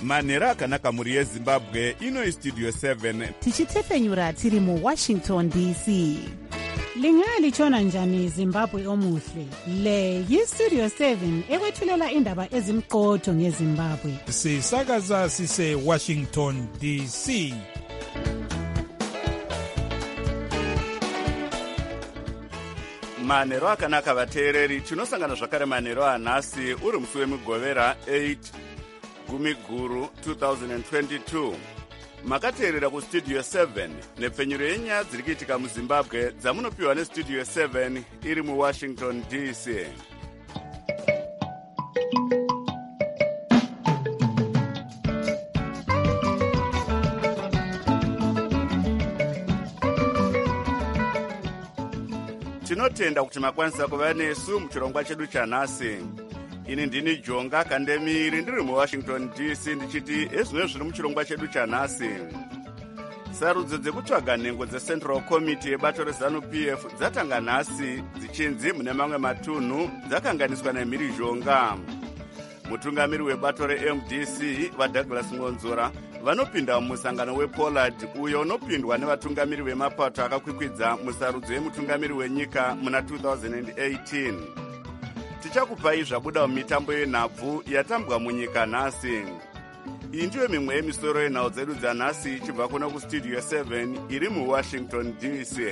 manhero akanaka mhuri yezimbabwe. Ino Studio 7 tichitefenyura tiri muWashington DC. Lingalitshona njani Zimbabwe omuhle? Le yiStudio 7 ekwethulela indaba ezimqotho ngeZimbabwe. Sisakaza sise Washington DC. manhero akanaka vateereri. Tinosangana zvakare manhero anhasi uri musi wemugovera 8 Gumiguru 2022. Makateerera kuStudio 7 nepfenyuro yenyaya dziri kuitika muZimbabwe dzamunopiwa neStudio 7 iri muWashington DC. Tinotenda kuti makwanisa kuva nesu muchirongwa chedu chanhasi. Ini ndini Jonga Kandemiri ndiri muWashington DC ndichiti ezvino zviri muchirongwa chedu chanhasi. Sarudzo dzekutsvaga nhengo dzeCentral Committee yebato reZANU-PF dzatanga nhasi dzichinzi mune mamwe matunhu dzakanganiswa nemhiri Jonga. Mutungamiri webato reMDC vaDouglas Ngonzora vanopinda mumusangano wePollard uyo unopindwa nevatungamiri vemapato akakwikwidza musarudzo yemutungamiri wenyika muna 2018. Tichakupai zvabuda mumitambo yenhabvu yatambwa munyika nhasi. Iyi ndiyo mimwe yemisoro yenhau dzedu dzanhasi ichibva kuno kuStudio 7 iri muWashington DC.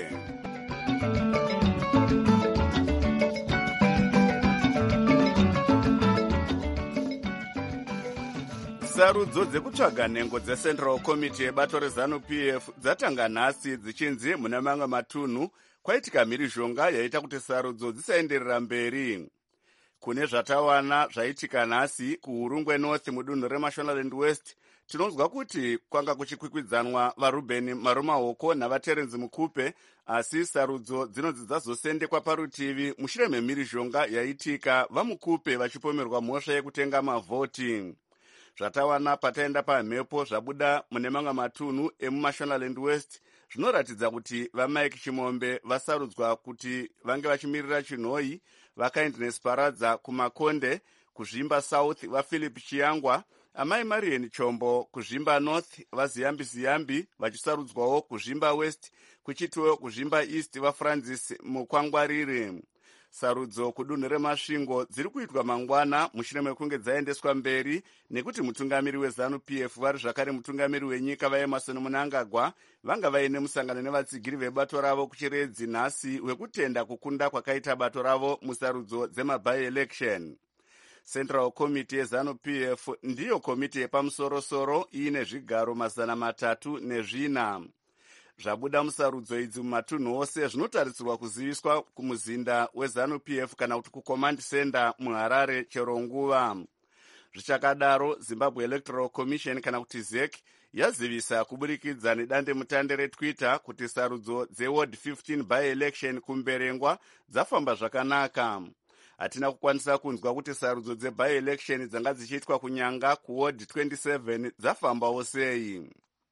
Sarudzo dzekutsvaga nhengo dzeCentral Committee yebato reZANU-PF dzatanga nhasi dzichinzi mune mamwe matunhu kwaitika mhirizhonga yaita kuti sarudzo dzisaenderera mberi. Kune zvatawana zvaitika nhasi kuHurungwe North mudunhu reMashonaland West, tinonzwa kuti kwanga kuchikwikwidzanwa vaRuben Marumahoko navaTerence Mukupe, asi sarudzo dzinonzi dzazosendekwa parutivi mushure memhirizhonga yaitika vaMukupe vachipomerwa mhosva yekutenga mavhoti. Zvatawana pataenda pamhepo zvabuda mune mamwe matunhu emuMashonaland West zvinoratidza kuti vaMike Chimombe vasarudzwa kuti vange vachimirira chinhoi, vaKindness Paradza kuMakonde, kuZvimba South vaPhilip Chiyangwa, amai Marian Chombo kuZvimba North vaZiyambi Ziyambi vachisarudzwawo kuZvimba West, kuchitiwo kuZvimba East vaFrancis Mukwangwarire. Sarudzo kudunhu reMasvingo dziri kuitwa mangwana mushure mekunge dzaendeswa mberi nekuti mutungamiri weZANU-PF vari zvakare mutungamiri wenyika vaEmerson Mnangagwa vanga vaine musangano nevatsigiri vebato ravo kuchiredzi nhasi wekutenda kukunda kwakaita bato ravo musarudzo dzemaby-election. Central Committee yeZANU-PF ndiyo komiti yepamusorosoro iine zvigaro 304. Zvabuda musarudzo idzi mumatunhu ose zvinotarisirwa kuziviswa kumuzinda weZANU-PF kana kuti kuCommand Center muHarare chero nguva. Zvichakadaro, Zimbabwe Electoral Commission kana kuti ZEC yazivisa kuburikidza nedandemutande reTwitter kuti sarudzo dzeWard 15 by-election kumberengwa dzafamba zvakanaka. Hatina kukwanisa kunzwa kuti sarudzo dzeby-election dzanga dzichiitwa kunyanga kuWard 27 dzafambawo sei.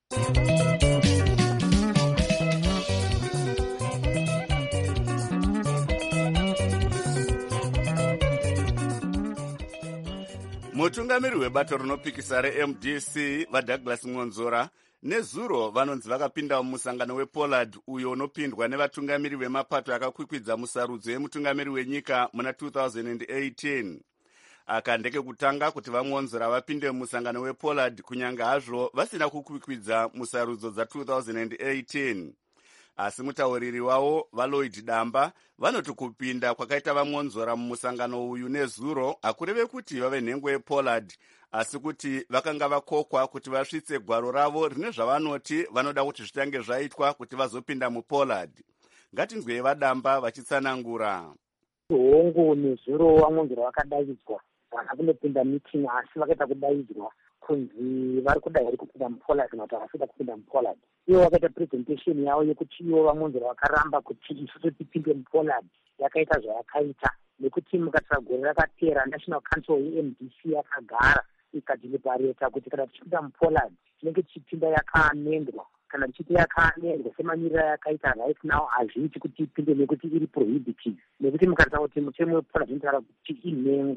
Mutungamiri webato rinopikisa reMDC vaDouglas Ngonzora nezuro vanonzi vakapinda mumusangano wePollard uyo unopindwa nevatungamiri vemapato akakwikwidza musarudzo yemutungamiri wenyika muna 2018. Aka ndekekutanga kuti vaNgonzora vapinde mumusangano wePollard kunyange hazvo vasina kukwikwidza musarudzo dza2018. Asi mutauriri wavo vaLloyd Damba vanoti kupinda kwakaita vaNgonzora mumusangano uyu nezuro hakureve kuti vave nhengo yePollard, asi kuti vakanga vakokwa kuti vasvitse gwaro ravo rine zvavanoti vanoda kuti zvitange zvaitwa kuti vazopinda muPollard. Ngatinzwei vaDamba vachitsanangura. Hongu nezuro vaNgonzora vakadaidzwa vana kunopinda meeting asi vakaita kudaidzwa kunzi vari kudai kupinda muPollard kana kuti havasida kupinda muPollard. Ivo vakaita presentation yavo yekuti ivo vaNgonzora vakaramba kuti isusu tipinde muPollard yakaita zvayakaita nekuti mukati gore rakapera National Council yeMDC yakagara ikadhilipareta kuti kana tichipinda muPollard tinenge tichipinda yakaamendwa kana tichiti yakaamendwa semamiriro yakaita right now hazviiti kuti ipinde nekuti iri prohibitive nekuti mukati kuti mutemo wePollard inotaura kuti inhengo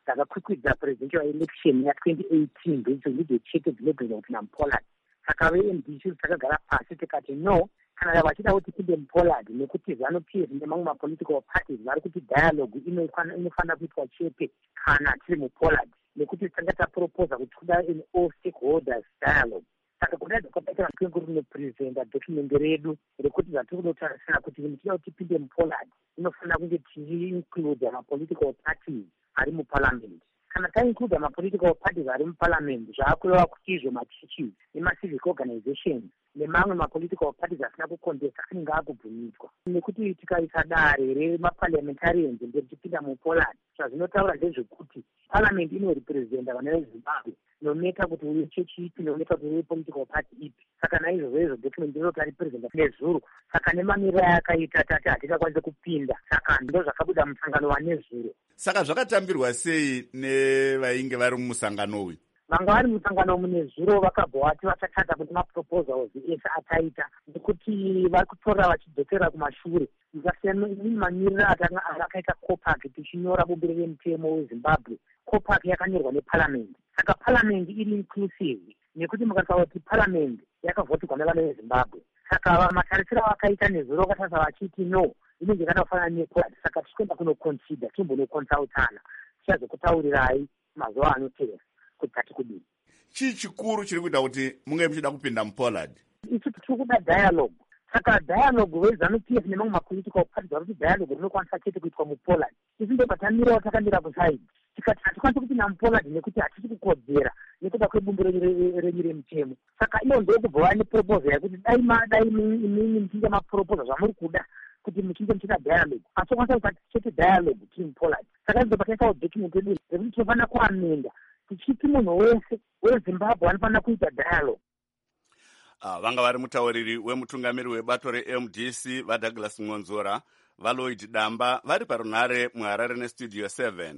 dzakakwikwidza presidential election ya2018 ndidzo chete dzinogona kupinda mupoland. Saka veMDC takagara pasi tikati no, kana vachida kuti tipinde mupoland nekuti ZANU-PF nemamwe mapolitical parties vari kuti dialogue inofanira kuitwa chete kana tiri mupoland, nekuti tanga taproposa kuti kuda an all stakeholders dialogue. Saka kudai dzakabaitira mupenguri nepurezidendi document redu rekuti zvatiri kunotarisira kuti tichida kuti tipinde mupoland inofanira kunge tichiinclude mapolitical parties ari muparliament. Kana tainclude mapolitical parties ari muparliament, zvaakureva kuti izvo machurches nemacivic organizations nemamwe mapolitical parties asina kukontesta anenge akubvumitwa, nekuti tikaisa dare remaparliamentarians mberi tipinda mupoland, zvazvinotaura ndezvekuti parliament inorepresenta vana vezimbabwe nometa kuti uyu chechi ipi nometa kuti uyu political party ipi. Saka naizvozvo document inoti representa nezuro. Saka nemamiriro ayakaita tati hatingakwanise kupinda, saka ndo zvakabuda musangano wanezuro. Saka zvakatambirwa sei nevainge vari mumusangano uyu? Vanga vari mumusangano munezuro vakabva vati vachatsvaka kuti maproposals ese ataita, nekuti vari kutorera vachidzokera kumashure. Vakasiyana mamiriro akaita COPAC tichinyora bumbiro remutemo weZimbabwe. COPAC yakanyorwa neparliament. Saka parliament iri inclusive, nekuti mukataura kuti parliament yakavhotirwa nevana veZimbabwe. Saka matarisiro vakaita nezuro vakatarisa vachiti no, inenge yakatofanana nepoland. Saka tichienda kunoconsider, timbonoconsultana tichazokutaurirai mazuva anotevera kuti tati kudini. Chii chikuru chiri kuita kuti munge muchida kupinda mupoland? Isu tiri kuda dialogue. Saka dialogue weZANU-PF nemamwe mapolitical parties vari kuti dialogue rinokwanisa chete kuitwa mupoland. Isu ndo patamirawo takamira kusaidi tikati hatikwanisi kupinda mupoland nekuti hatisi kukodzera nekuda kwebumbiro renyu remutemo. Saka iyo ndokubva vane proposal yekuti dai imini mchinge maproposal zvamuri kuda kuti muchinge muchita dialogue, asi kwanisa kuti chete dialogue tiri mupoland. Saka ndo pakaisawo document yedu rekuti tinofanira kuamenda tichiti munhu wese weZimbabwe anofanira kuita dialogue. Vanga vari mutauriri wemutungamiri webato reMDC vaDouglas Ngonzora, vaLloyd Damba vari parunhare muHarare nestudio 7.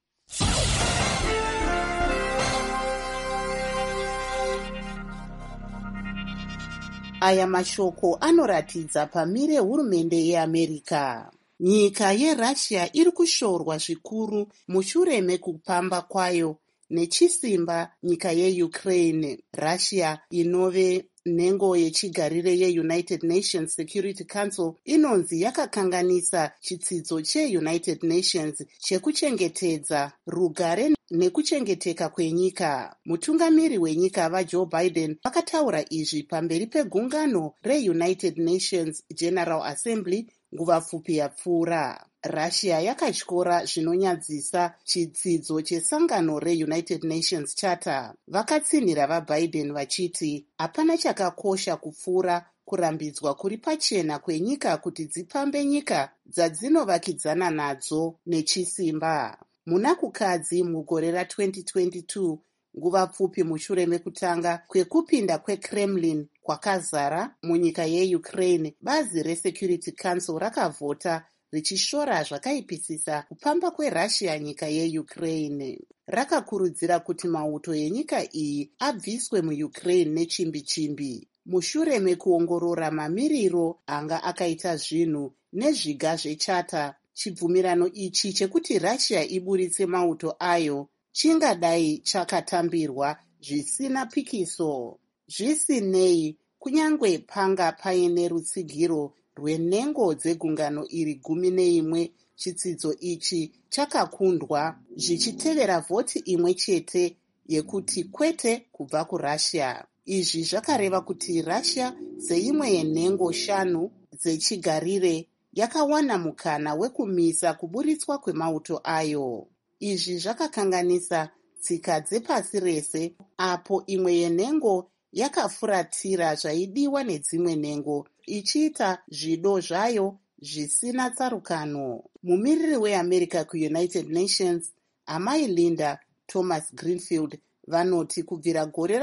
Aya mashoko anoratidza pamire hurumende yeAmerika. Nyika yeRussia iri kushorwa zvikuru mushure mekupamba kwayo nechisimba nyika yeUkraine. Russia inove nhengo yechigarire yeUnited Nations Security Council inonzi yakakanganisa chitsidzo cheUnited Nations chekuchengetedza rugare nekuchengeteka kwenyika. Mutungamiri wenyika vaJoe Biden vakataura izvi pamberi pegungano reUnited Nations General Assembly nguva pfupi yapfuura. Russia yakatyora zvinonyadzisa chitsidzo chesangano reUnited Nations Charter. Vakatsinhira vaBiden vachiti hapana chakakosha kupfuura kurambidzwa kuri pachena kwenyika kuti dzipambe nyika dzadzinovakidzana nadzo nechisimba. Muna kukadzi mugore ra2022, nguva pfupi mushure mekutanga kwekupinda kweKremlin kwakazara munyika yeUkraine, bazi reSecurity Council rakavhota richishora zvakaipisisa kupamba kweRussia nyika yeUkraine. Rakakurudzira kuti mauto enyika iyi abviswe muUkraine nechimbi-chimbi. Mushure mekuongorora mamiriro anga akaita zvinhu nezviga zvechata, chibvumirano ichi chekuti Russia iburitse mauto ayo chingadai chakatambirwa zvisina pikiso. Zvisinei, kunyangwe panga paine rutsigiro rwenhengo dzegungano iri 11, chitsidzo ichi chakakundwa zvichitevera vhoti imwe chete yekuti kwete kubva kuRussia. Izvi zvakareva kuti Russia, seimwe yenhengo 5 dzechigarire, yakawana mukana wekumisa kuburitswa kwemauto ayo. Izvi zvakakanganisa tsika dzepasi rese, apo imwe yenhengo yakafuratira zvaidiwa nedzimwe nhengo ichiita zvido zvayo zvisina tsarukano. Mumiriri weAmerika kuUnited Nations, amai Linda Thomas Greenfield, vanoti kubvira gore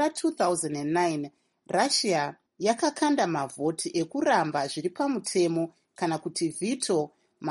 ra2009 Russia yakakanda mavhoti ekuramba zviri pamutemo kana kuti veto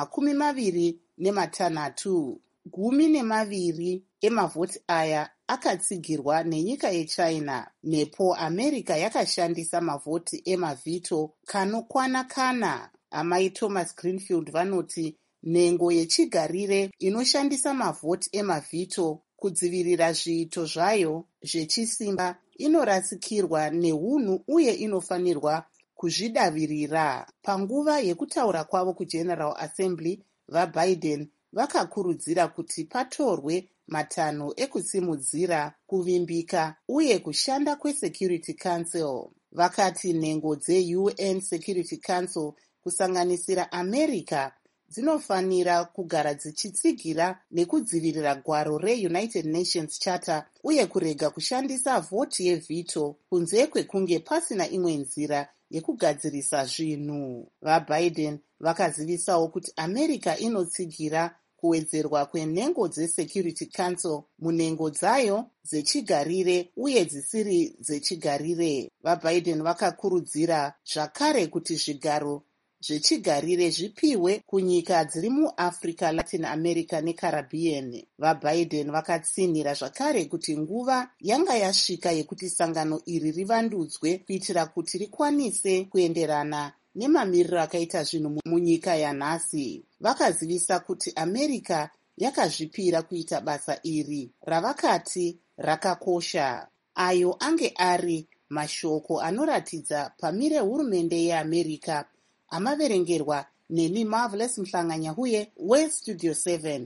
26. 12 emavhoti aya akatsigirwa nenyika yeChina. Nepo Amerika yakashandisa mavhoti emavhito kanokwana kana. Amai Thomas Greenfield vanoti nhengo yechigarire inoshandisa mavhoti emavhito kudzivirira zviito zvayo zvechisimba inorasikirwa neunhu uye inofanirwa kuzvidavirira. Panguva yekutaura kwavo kuGeneral Assembly, vaBiden vakakurudzira kuti patorwe matanho ekusimudzira kuvimbika uye kushanda kweSecurity Council. Vakati nhengo dzeUN Security Council kusanganisira America dzinofanira kugara dzichitsigira nekudzivirira gwaro reUnited Nations Charter uye kurega kushandisa vhoti yevhito kunze kwekunge pasina imwe nzira yekugadzirisa zvinhu. VaBiden vakazivisawo kuti America inotsigira kuwedzerwa kwenhengo dzeSecurity Council munhengo dzayo dzechigarire uye dzisiri dzechigarire. VaBiden vakakurudzira zvakare kuti zvigaro zvechigarire zvipiwe kunyika dziri muAfrica, Latin America neCaribbean. VaBiden vakatsinhira zvakare kuti nguva yanga yasvika yekuti sangano iri rivandudzwe kuitira kuti rikwanise kuenderana nemamiriro akaita zvinhu munyika yanhasi. Vakazivisa kuti America yakazvipira kuita basa iri ravakati rakakosha. Ayo ange ari mashoko anoratidza pamire hurumende yeAmerica amaverengerwa neni Marvelous Mhlanganyahuye weStudio 7.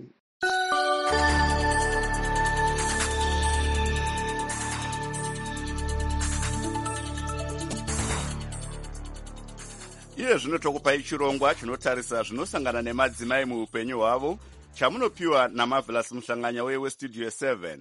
iye zvino tokupai chirongwa chinotarisa zvinosangana nemadzimai muupenyu hwavo chamunopiwa naMarvelous Mhlanganyahuye weStudio 7.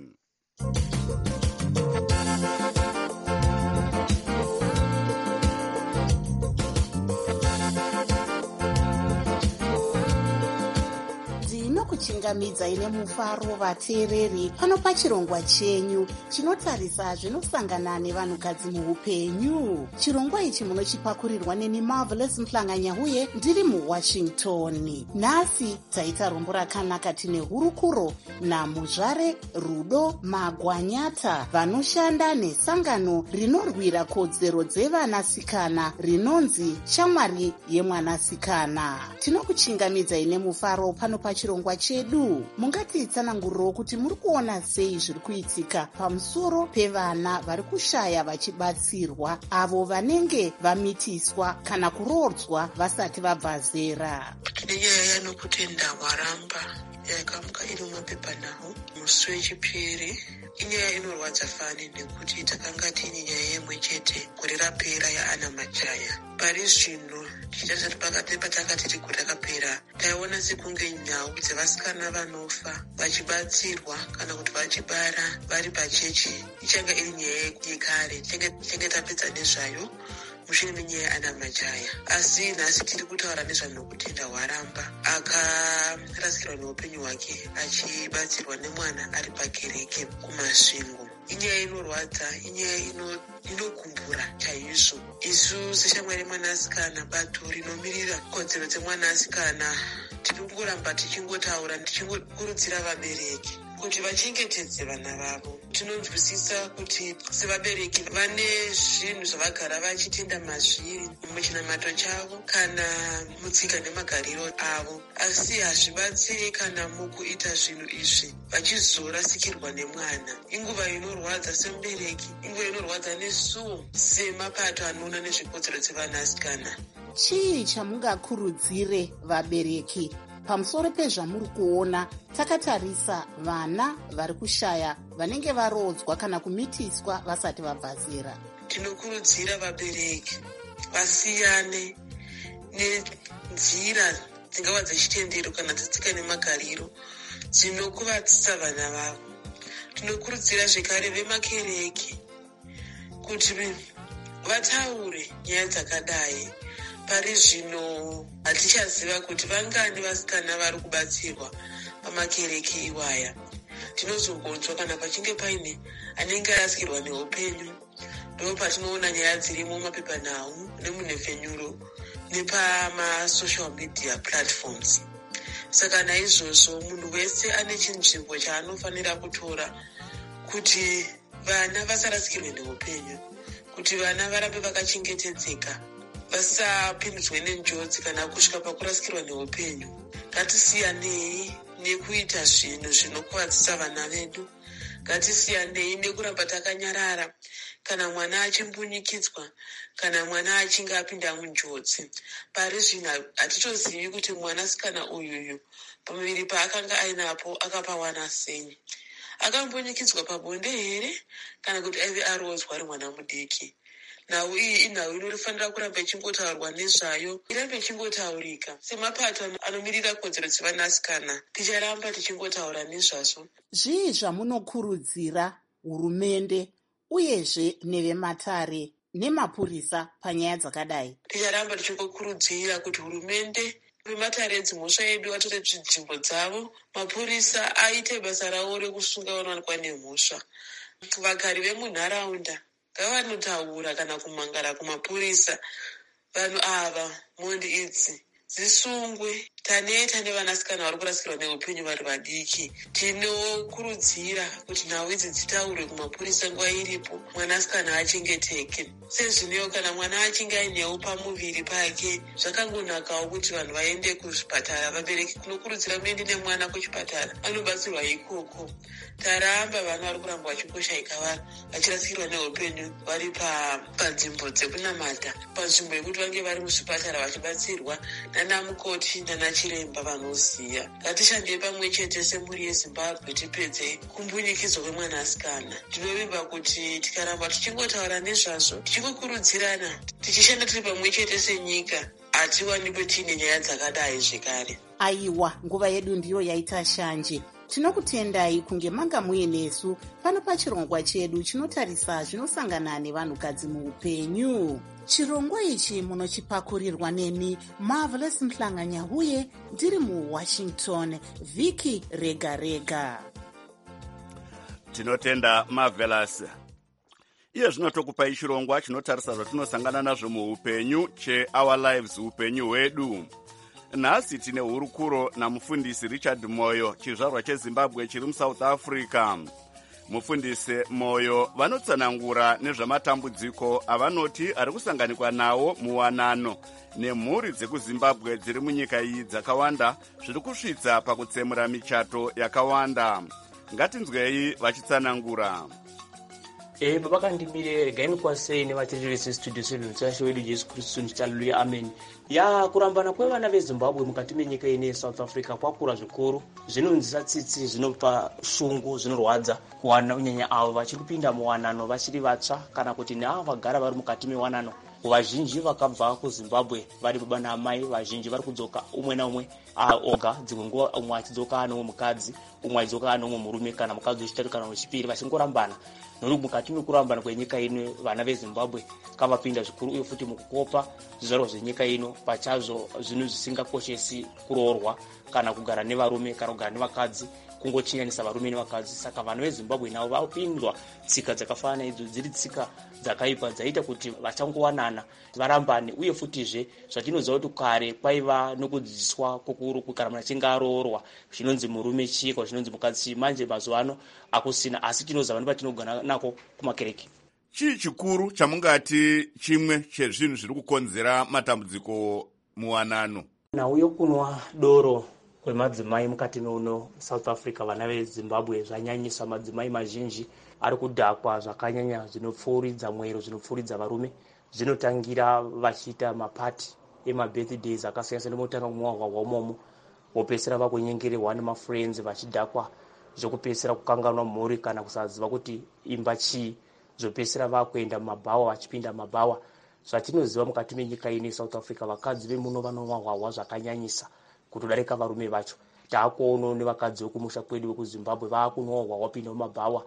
kuchingamidza ine mufaro vateereri pano pachirongwa chenyu chinotarisa zvinosangana nevanhukadzi muupenyu. Chirongwa ichi munochipakurirwa neni Marvelous Mhlanganyahuye ndiri muWashington. Nhasi taita rombo rakanaka tine hurukuro naMuzvare Rudo Magwanyata vanoshanda nesangano rinorwira kodzero dzevanasikana rinonzi Shamwari yemwanasikana. Tinokuchingamidza ine mufaro pano pachirongwa chedu. Mungatitsananguriro kuti muri kuona sei zviri kuitika pamusoro pevana vari kushaya vachibatsirwa, avo vanenge vamitiswa kana kurodzwa vasati vabva zera. Nenyaya yanokutenda waramba yakamuka iri mumapepanhau musi wechipiri, inyaya inorwadza fani nekuti takanga tiine nyaya yemwe chete gore rapera yaAna Majaya. Pari zvino tichasati patakanga tiri gore rakapera taiona sekunge nhau dzevasikana vanofa vachibatsirwa kana kuti vachibara vari pachechi ichanga iri nyaya yekare, tichange tapedza nezvayo mushure menyaya yaAna Majaya. Asi nhasi tiri kutaura nezvanokutenda waramba akarasikirwa neupenyu hwake achibatsirwa nemwana ari pakereke kumasvingo. Inyaya inorwadza, inyaya inokumbura chaizvo. Isu seshamwari yemwanasikana, bato rinomirira kodzero dzemwanasikana, tiri kungoramba tichingotaura tichikurudzira vabereki kuti vachengetedze vana vavo. Tinonzwisisa kuti sevabereki vane zvinhu zvavagara vachitenda mazviri muchinamato chavo kana mutsika nemagariro avo, asi hazvibatsiri kana mukuita zvinhu izvi vachizorasikirwa nemwana. Inguva inorwadza semubereki, inguva inorwadza nesuwo semapato anoona nezvekodzero dzevanasikana. Chii chamungakurudzire vabereki pamusoro pezvamuri kuona takatarisa vana vari kushaya vanenge varodzwa kana kumitiswa vasati vabva zera? Tinokurudzira vabereki vasiyane nenzira dzingava dzechitendero kana dzetsika nemagariro dzinokuvadzisa vana vavo. Tinokurudzira zvekare vemakereke kuti vataure nyaya dzakadai. Pari zvino hatichaziva kuti vangani vasikana vari kubatsirwa pamakereke iwaya. Tinozogonzwa kana pachinge paine anenge arasikirwa neupenyu, ndo patinoona nyaya dzirimo mumapepanhau nemunhefenyuro nepamasocial media platforms. Saka naizvozvo munhu wese ane chinzvimbo chaanofanira kutora kuti vana vasarasikirwe neupenyu, kuti vana varambe vakachengetedzeka, vasapindudzwe nenjodzi kana kusvika pakurasikirwa neupenyu. Ngatisiyanei nekuita zvinhu zvinokuvadzisa vana vedu. Ngatisiyanei nekuramba takanyarara kana mwana achimbunyikidzwa, kana mwana achinge apinda munjodzi. Pari zvino hatitozivi kuti mwanasikana uyuyu pamuviri paakanga ainapo akapawana sei. Akambunyikidzwa pabonde here kana kuti aive arodzwa ari mwana mudiki. Nhau iyi inhau inofanira kuramba ichingotaurwa nezvayo, irambe ichingotaurika. Semapato anomirira kodzero dzevanasikana, ticharamba tichingotaura nezvazvo. Zvii zvamunokurudzira hurumende uyezve nevematare nemapurisa panyaya dzakadai? Ticharamba tichingokurudzira kuti hurumende vematare dzimhosva yedu vatore nzvimbo dzavo, mapurisa aite basa ravo rekusunga vanowanikwa nemhosva. Vagari vemunharaunda ngavanotaura kana kumangara kumapurisa. Vanhu ava, mhondi idzi dzisungwe. Taneta nevanasikana vari kurasikirwa neupenyu vari vadiki. Tinokurudzira kuti nhau idzi dzitaurwe kumapurisa nguva iripo, mwanasikana achengeteke. Sezvinewo kana mwana achinge ainewo pamuviri pake, zvakangonakawo kuti vanhu vaende kuzvipatara. Vabereki kunokurudzira muende nemwana kuchipatara anobatsirwa ikoko. Taramba vana vari kuramba vachingoshaika vachirasikirwa neupenyu vari panzvimbo dzekunamata, panzvimbo yekuti vange vari muzvipatara vachibatsirwa nana mukoti nana chiremba vanoziya. Ngatishandei pamwe chete semhuri yeZimbabwe tipedze kumbunyikidzwa kwemwanasikana. Ndinovimba kuti tikaramba tichingotaura nezvazvo, tichikukurudzirana, tichishanda tiri pamwe chete senyika, hatiwanikwe tiine nyaya dzakadai zvekare. Aiwa, nguva yedu ndiyo yaita shanje. Tinokutendai kunge manga muinesu pano pachirongwa chedu chinotarisa zvinosangana nevanhukadzi muupenyu. Chirongwa ichi munochipakurirwa nemi Marvelous Mhlanganyahuye, ndiri muWashington, Viki Rega Rega. Tinotenda Marvelous. Iye zvinotokupai chirongwa chinotarisa zvatinosangana nazvo muupenyu cheOur Lives, upenyu hwedu. Nhasi tine hurukuro namufundisi Richard Moyo, chizvarwa cheZimbabwe chiri muSouth Africa. Mufundisi Moyo vanotsanangura nezvamatambudziko avanoti ari kusanganikwa nawo muwanano nemhuri dzekuZimbabwe dziri munyika iyi dzakawanda zviri kusvitsa pakutsemura michato yakawanda. Ngatinzwei vachitsanangura. Baba kandimire regaini kwasei nevateeresi studio 7 chasho wedu Jesu Kristu haleluya amen. Kurambana kwevana veZimbabwe mukati menyika ine South Africa kwakura zvikuru, zvinonzisa tsitsi, zvinopa shungu, zvinorwadza kuwana unyanya avo vachiri kupinda muwanano vachiri vatsva kana kuti neavo vagara vari mukati mewanano. Vazhinji vakabva kuZimbabwe vari baba naamai, vazhinji vari kudzoka umwe naumwe oga, dzimwe nguva umwe achidzoka ano mukadzi, umwe achidzoka ano murume kana mukadzi wechitatu kana wechipiri vachingorambana. Nokuti mukati mekurambana kwenyika ino vana veZimbabwe kavapinda zvikuru uye futi mukukopa zvizvarwa zvenyika ino pachazvo zvinhu zvisingakoshesi kuroorwa kana kugara nevarume kana kugara nevakadzi, kungochinjanisa varume nevakadzi. Saka vana veZimbabwe navo vapindwa tsika dzakafanana idzo, dziri tsika dzakaipa dzaita kuti vachangowanana varambane. Uye futizve zvatinoziva kuti kare kwaiva nokudzidziswa kukuru kana munhu achinge aroorwa zvinonzi murume chikwa, zvinonzi mukadzi chii. Manje mazuva ano akusina, asi tinoziva nepatinogara nako kumakereke. Chii chikuru chamungati chimwe chezvinhu zviri kukonzera matambudziko muwanano? Nhau yokunwa doro kwemadzimai mukati meuno South Africa, vana veZimbabwe zvanyanyisa. Madzimai mazhinji ari kudhakwa zvakanyanya zvinopfuuridza mwero, zvinopfuuridza varume. Zvinotangira vachiita mapati emabirthdays akasiyana, nemotanga kumwa hwahwa umomo, vopedzisira vakunyengererwa nemafriends vachidhakwa, zvokupedzisira kukanganwa mhuri kana kusaziva kuti imba chii, zvopedzisira vakuenda mumabhawa, vachipinda mumabhawa. Zvatinoziva mukati menyika ine South Africa, vakadzi vemuno vanonwa hwahwa zvakanyanyisa kutodarika varume vacho. Taakuonawo nevakadzi vekumusha kwedu vekuZimbabwe vakunwa hwahwa pinda mumabhawa,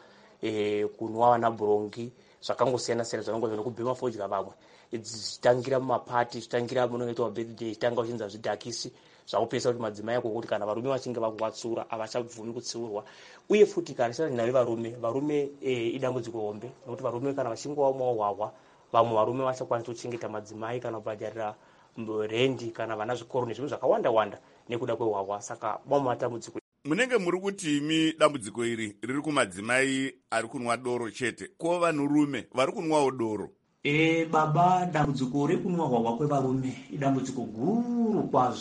kunwa vana bhurongi, zvakangosiyana-siyana zvanongo zvinokubhema fodya vamwe. Zvichitangira mumapati, zvichitangira munoitwa birthday, zvichitanga uchinza zvidhakisi, zvakupedzisa kuti madzimai ako kuti kana varume vachinge vakuvatsura havachabvumi kutsiurwa. Uye futi kana tisina varume idambudziko hombe, nokuti varume kana vachinge vamwa hwahwa, vamwe varume vachakwanisa kuchengeta madzimai kana kubhadharira rendi kana vana zvikoro nezvinhu zvakawanda-wanda nekuda kwehwahwa. Saka mamwe matambudziko. Munenge muri kuti imi dambudziko iri riri kumadzimai ari kunwa doro chete, ko vanhurume vari kunwawo doro? Baba, dambudziko rekunwa hwahwa kwevarume idambudziko guru kwazvo.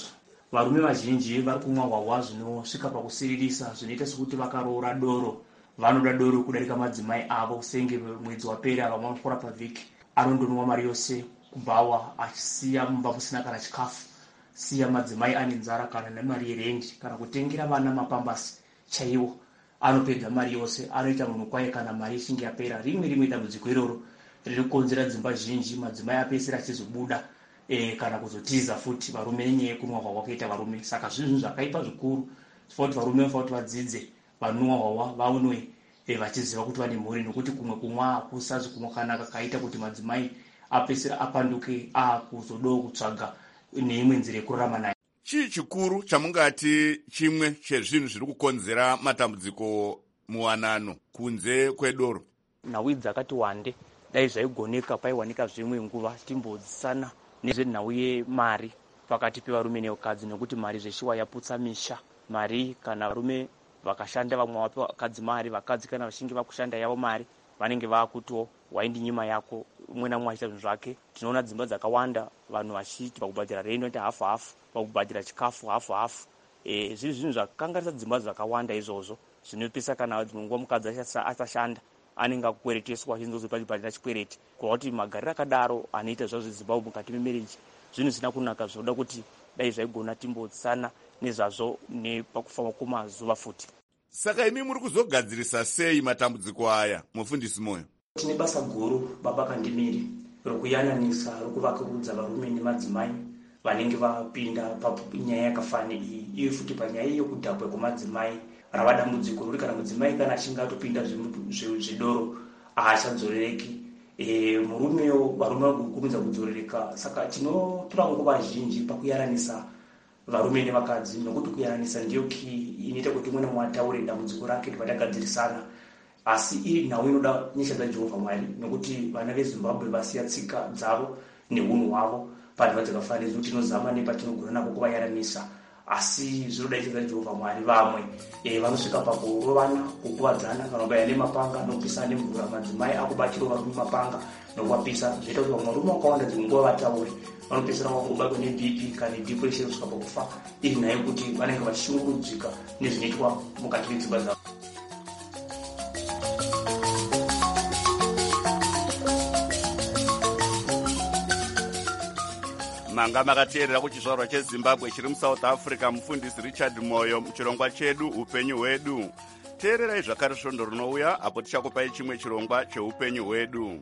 varume vazhinji vari kumwa hwahwa zvinosvika pakusiririsa zvinoita sekuti vakaroora doro. Vanoda doro kudarika madzimai avo, senge mwedzi wapera vamwe vanokora pavhiki anondonwa mari yose kubhawa, achisiya mumba musina kana chikafu, siya madzimai ane nzara kana nemari yerendi kana kutengera vana mapambasi chaiwo. Anopedza mari yose, anoita munhu kwaye kana mari ichinge yapera. Rimwe dambudziko iroro riri kukonzera dzimba zhinji madzimai apedzisira achizobuda kana kuzotiza futi varume nenyaya yekunwa hwahwa kuita varume. Saka zvinhu zvakaipa zvikuru zvinofanira kuti varume vanofana kuti vadzidze vanonwa hwahwa vaonwe vachiziva kuti vane mhuri, nokuti kumwe kumwa hakusazi kumwa kanaka kaita kuti madzimai apedzisira apanduke akuzodawo kutsvaga neimwe nzira yekurarama nayo. Chii chikuru chamungati chimwe chezvinhu zviri kukonzera matambudziko muwanano kunze kwedoro? Nhau dzakati wande, dai zvaigoneka paiwanika zvimwe nguva timbodzisana nezvenhau yemari pakati pevarume nevakadzi, nekuti mari zveshiwa yaputsa misha. Mari kana varume vakashanda vamwe vape vakadzi mari, vakadzi kana vachinge vakushanda yavo mari vanenge vakutowo waindi nyima yako, umwe namwe achiita zvinhu zvake. Tinoona dzimba dzakawanda vanhu vachiti pakubhadhira rent inoita hafu-hafu, pakubhadhira chikafu hafu-hafu. Zviri zvinhu zvakangarisa dzimba dzakawanda izvozvo, zvinopisa kana dzimwe nguva mukadzi asashanda anenge akukwereteswa achinzozopachibhadhira chikwereti. Kuti magariro akadaro anoita zvazvo Zimbabwe mukati memereji zvinhu zvisina kunaka, zvinoda kuti dai zvaigona timbodzisana nezvazvo nepakufamba kwemazuva futi. Saka imi muri kuzogadzirisa sei matambudziko aya, mufundisi Moyo? Tine basa guru baba kandimiri rokuyananisa, rokuvakurudza varume nemadzimai vanenge vapinda panyaya yakafana iyi. Iyo futi panyaya yekudhakwa kwemadzimai rava dambudziko ruri, kana mudzimai kana achinge atopinda zvedoro haachadzorereki. Murumewo varume vakukurumidza kudzorereka. Saka tinotora nguva zhinji pakuyaranisa varume nevakadzi, nokuti kuyaranisa ndiyo inoita kuti umwe namwe ataure dambudziko rake patagadzirisana. Asi iri nhau inoda nyasha dzaJehovha Mwari, nokuti vana veZimbabwe vasiya tsika dzavo neunhu hwavo panhava dzakafanira kuti tinozama nepatinogona napo kuvayaranisa. Asi zvinoda nyasha dzaJehovha Mwari. Vamwe vanosvika pakurovana, kukuvadzana, vanobaya nemapanga nokupisana nemvura. Madzimai akubatirawo varume mapanga nokuvapisa, zvoita kuti vamwe varume vakawanda dzimwe nguva vataure vanopedzisira vakubatwa neBP kana depression kusvika pakufa. Iri nhau yekuti vanenge vachishungurudzika nezvinoitwa mukati medzimba dzavo. Manga makateerera kuchizvarwa cheZimbabwe chiri muSouth Africa, mufundisi Richard Moyo muchirongwa chedu upenyu hwedu. Teererai zvakare svondo rinouya apo tichakupai chimwe chirongwa cheupenyu hwedu.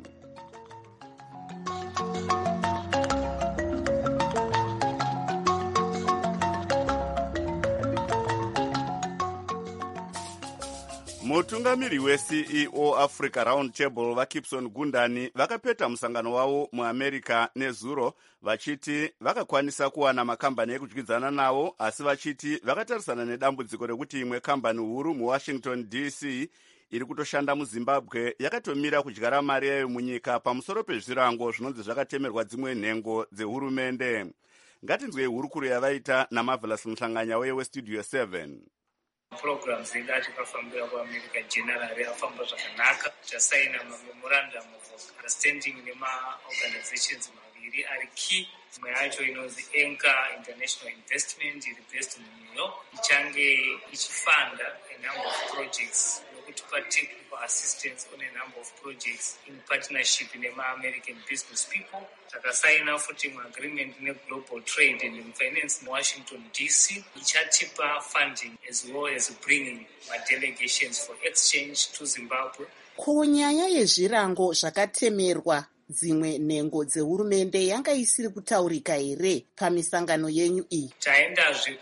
Mutungamiri weCEO Africa Round Table vaKipson Gundani vakapeta musangano wavo muAmerica nezuro vachiti vakakwanisa kuwana makambani ekudyidzana nawo, asi vachiti vakatarisana nedambudziko rekuti imwe kambani huru muWashington DC iri kutoshanda muZimbabwe yakatomira kudyara mari yayo munyika pamusoro pezvirango zvinonzi zvakatemerwa dzimwe nhengo dzehurumende. Ngatinzwei hurukuro yavaita naMarvelous Muhlanganya weStudio 7. Programs edu atikafambira kuAmerica generally afamba zvakanaka. Tasaina memorandum of understanding nemaorganizations maviri ari key. Imwe yacho inonzi Anchor International Investment iri based in New York, ichange ichifanda a number of projects nokutupa technical assistance on a number of projects in partnership nema-American business people. Takasaina futi agreement neGlobal Trade and Finance in Washington DC, ichatipa funding as well as bringing delegations for exchange to Zimbabwe. Kunyaya yezvirango zvakatemerwa dzimwe nhengo dzehurumende yanga isiri kutaurika here pamisangano yenyu iyi? Taendazve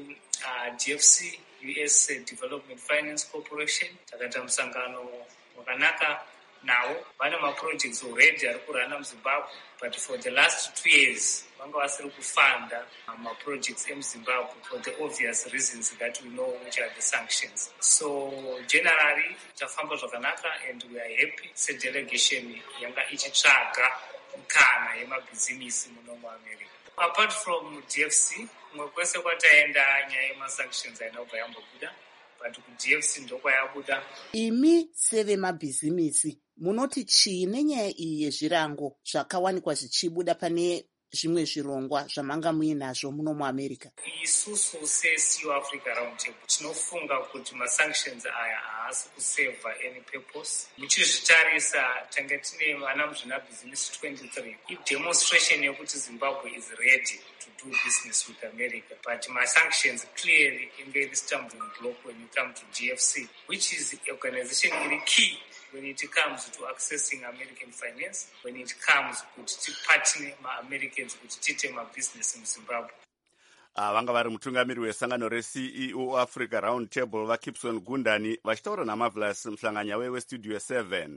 DFC, US Development Finance Corporation, takaita musangano wakanaka nawo. Vane maprojects already ari kurana muZimbabwe, but for the last 2 years vanga vasiri kufanda maprojects emuZimbabwe for the obvious reasons that we know, which are the sanctions. So generally tafamba zvakanaka and we are happy sedelegation yanga ichitsvaga kana yemabhizimisi muno muAmerica. Apart from DFC, kumwe kwese kwataenda nyaya yemasanctions aina kubva yambobuda, but kuDFC ndokwayabuda. Imi sevemabhizimisi munoti chii nenyaya iyi yezvirango zvakawanikwa zvichibuda pane zvimwe zvirongwa zvamanga muinazvo muno muamerica? Isusu seSEU Africa Roundtable tinofunga kuti masanctions aya haasi kuseva any purpose. Muchizvitarisa tange tine vana muzvinabhizinesi 23 idemonstration yekuti Zimbabwe is ready to do business with America, but sanctions clearly in the stumbling block when you come to GFC, which is the organization really key when it comes to accessing American finance, when it comes to partnering Americans with TTM business in Zimbabwe. Vanga vari mutungamiri wesangano reCEU Africa Roundtable vaKipson Gundani vachitaura naMarvelous muhlanganya weStudio 7.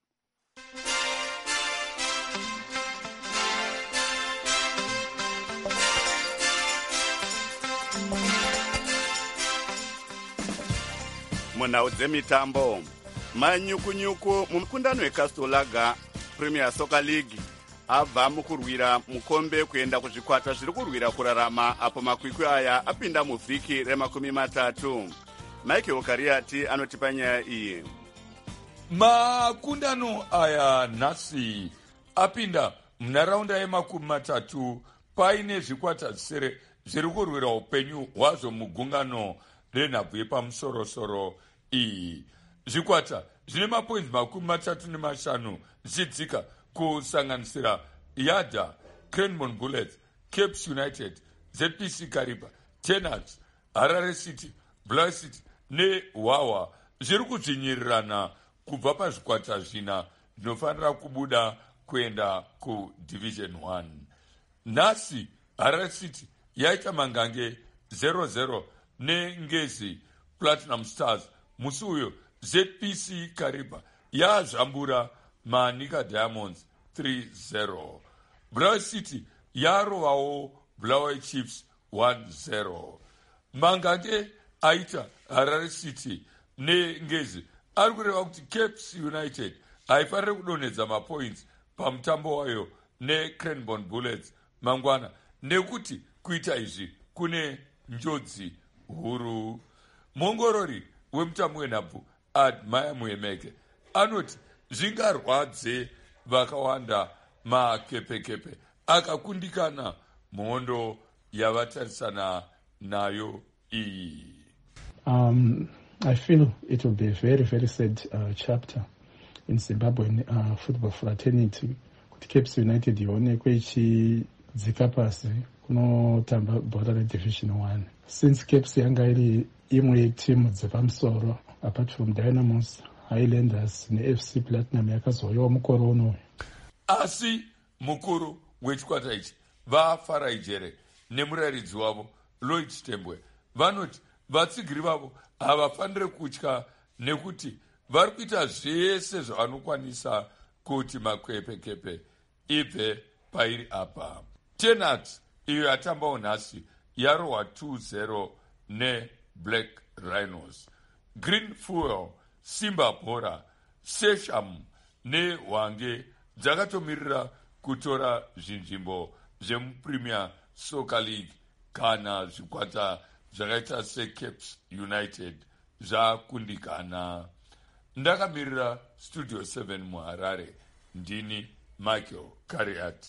Munhau dzemitambo, manyukunyuku mumukundano weCastle Lager Premier Soccer League abva mukurwira mukombe kuenda kuzvikwata zviri kurwira kurarama apo makwikwi aya apinda muvhiki re30. Michael Kariati anotipa nyaya iyi. Makundano aya nhasi apinda munharaunda ye30 paine zvikwata zvisere zviri kurwira upenyu hwazvo mugungano renhabvu yepamusorosoro iyi. Zvikwata zvine mapoints 35 zvichidzika kusanganisira Yada, Cranbourne Bullets, Capes United, ZPC Kariba, Tenants, Harare City, Blair City neHwawa zviri kudzvinyirirana kubva pazvikwata zvina zvinofanira kubuda kuenda kuDivision 1. Nhasi Harare City yaita mangange 0-0 neNgezi Platinum Stars. Musi uyo ZPC Kariba yazvambura Manika Diamonds 3-0. Blair City yarovawo Blair Chiefs 1-0. Mangange aita Harare City neNgezi ari kureva kuti Capes United haifanire kudonhedza mapoints pamutambo wayo neCranbourne Bullets mangwana, nekuti kuita izvi kune njodzi huru. Mongorori wemutambo wenhabvu Admire Muemeke anoti zvingarwadze vakawanda makepekepe akakundikana muhondo yavatarisana nayo iyi. I feel it will be a very, very sad chapter in Zimbabwean football fraternity kuti Capes United ionekwe ichidzika pasi kunotamba bhora reDivision 1. Since Capes yanga iri imwe yetimu dzepamusoro apart from Dynamos, Highlanders neFC Platinum yakazoiwa mukore uno. Asi mukuru wechikwata ichi vaFarai Jere nemurayiridzi wavo Lloyd Tembwe vanoti vatsigiri vavo havafanire kutya nekuti vari kuita zvese zvavanokwanisa kuti makwepekepe ibve pairi apa. Tenant iyo yatambawo nhasi yarohwa 2-0 neBlack Rhinos. Green Fuel, Simba Bora, Sesham neHwange dzakatomirira kutora zvinzvimbo zvemuPremier Soccer League kana zvikwata zvakaita seCapes United zvakundikana. Ndakamirira Studio 7 muHarare, ndini Michael Kariat.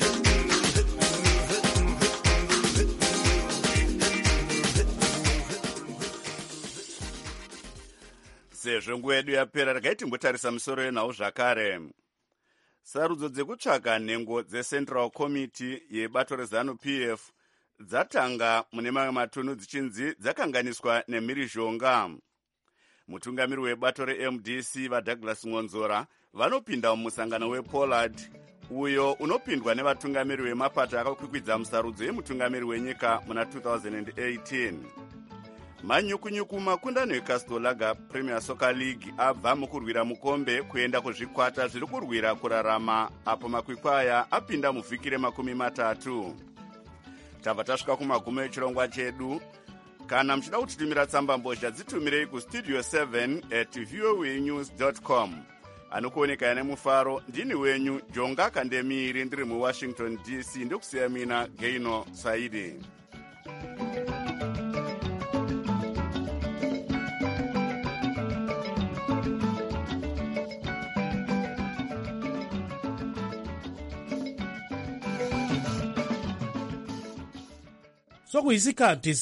Sezvo nguva yedu yapera, regai timbotarisa misoro yenhau zvakare. Sarudzo dzekutsvaga nhengo dzeCentral Committee yebato reZANU-PF dzatanga mune mamwe matunhu dzichinzi dzakanganiswa nemhirizhonga. Mutungamiri webato reMDC vaDouglas Ngonzora vanopinda mumusangano wePollard uyo unopindwa nevatungamiri vemapato akakwikwidza musarudzo yemutungamiri wenyika muna 2018. Manyukunyuku makundano eCastle Lager Premier Soccer League abva mukurwira mukombe kuenda kuzvikwata zviri kurwira kurarama apo makwikwi aya apinda muvhiki re30. Tabva tasvika kumagumo echirongwa chedu. Kana muchida kutitumira tsamba mbozha dzitumirei kustudio 7@voanews.com. Anokuoneka nemufaro ndini wenyu Jonga Kandemiri ndiri muWashington DC, ndokusiya mina Gaino Saidi. sokuyisikhathi